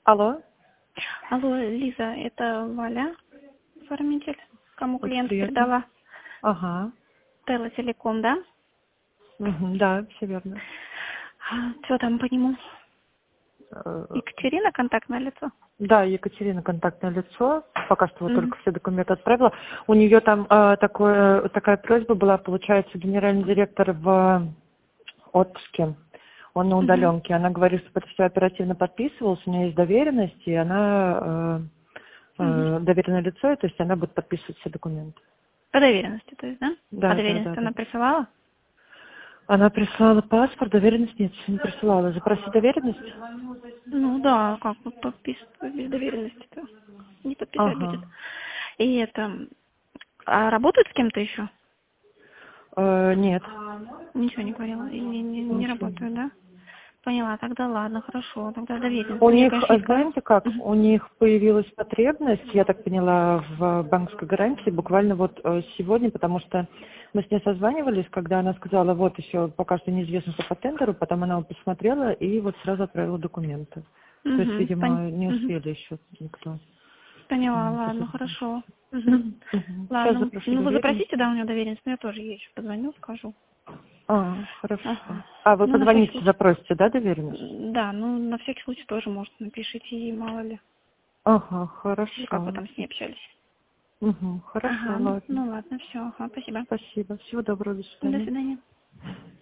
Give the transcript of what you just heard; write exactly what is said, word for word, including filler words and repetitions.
Алло. Алло, Лиза, это Валя, оформитель, кому Очень клиент приятно. передала. Ага. Телла Телеком, да? Мгм, да, все верно. А, что там по нему? Э, Екатерина, контактное лицо? Да, Екатерина контактное лицо. Пока что вот Мгм. только все документы отправила. У нее там э, такое, такая просьба была, получается, генеральный директор в отпуске. Он на Мгм. удаленке. Она говорит, что это все оперативно подписывалось, у нее есть доверенность, и она э, Мгм. э, доверенное лицо, и то есть она будет подписывать все документы. По доверенности, то есть, да? А Да, да, доверенность да, да. она присылала? Она прислала паспорт, доверенность нет, не присылала. Запроси доверенность? Ну да, как вот подписывать без доверенности-то? Не подписать будет. Ага. И это... А работает с кем-то еще? Э, нет. Ничего не говорила. И не, не, не Ничего работает, нет. да? Поняла, тогда ладно, хорошо, тогда доверенность. У Мне, них, конечно, а не сказать. знаете как, у них появилась потребность, я так поняла, в банковской гарантии буквально вот э, сегодня, потому что мы с ней созванивались, когда она сказала, вот еще пока что неизвестно, что по тендеру, потом она вот посмотрела и вот сразу отправила документы. То есть, Угу, пон... видимо, не Мгм. успели еще никто. Поняла, М, ладно, хорошо. сосредоточиться. Угу. Мгм. Сейчас Ладно, запрошу ну вы доверенность. запросите, да, у меня доверенность, но я тоже ей еще позвоню, скажу. А, хорошо. Ага. А вы Ну, на всякий позвоните, случай. запросите, да, доверенность? Да, ну, на всякий случай тоже, может, напишите ей, мало ли. Ага, Или как вы хорошо. там с ней общались. Угу, хорошо, Ага, ну, ладно. ну ладно, все, ага, спасибо. Спасибо. Всего доброго, до До свидания. свидания.